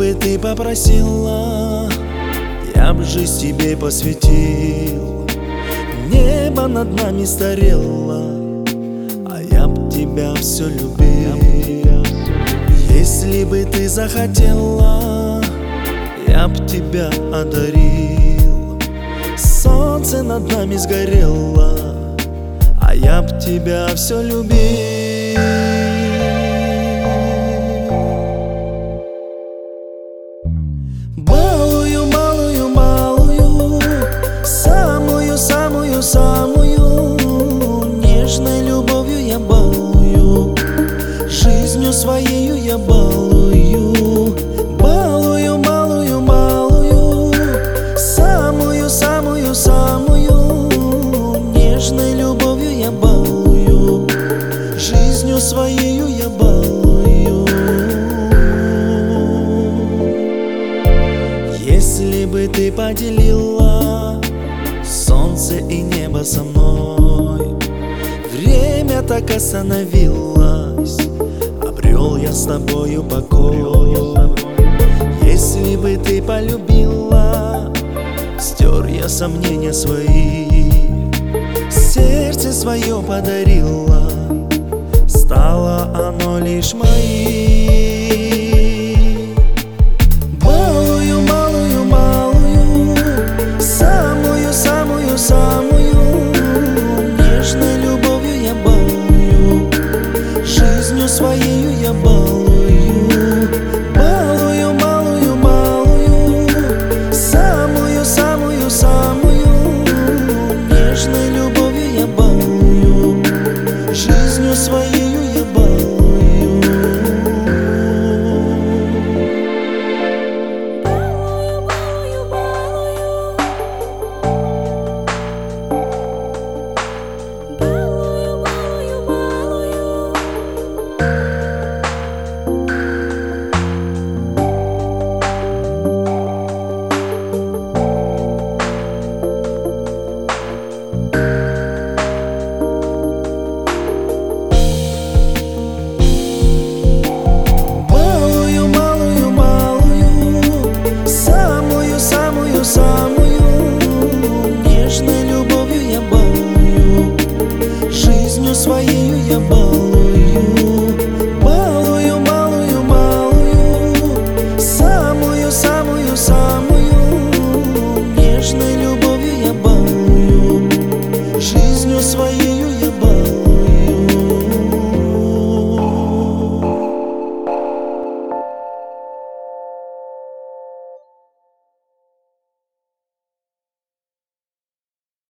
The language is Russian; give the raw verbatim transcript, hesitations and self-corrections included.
бы ты попросила, я б жизнь тебе посвятил. Небо над нами старело, а я б тебя все любил. Если бы ты захотела, я б тебя одарил. Солнце над нами сгорело, а я б тебя все любил. Балую, балую, балую, самую, самую, самую нежной любовью я балую, жизнью своею я балую. Балую, балую, балую, самую, самую, самую нежной любовью я балую, жизнью своею я балую. Если бы ты поделила солнце и небо со мной, время так остановилось, обрел я с тобою покой. Если бы ты полюбила, стер я сомнения свои, сердце свое подарила, стало оно лишь моим. Балую, балую, балую, самую, самую, самую нежной любовью я балую, жизнью своею я балую. Балую, балую, балую, самую, самую, самую нежной любовью я балую, жизнью своею я балую. Самую нежной любовью я балую, жизнью своею я балую.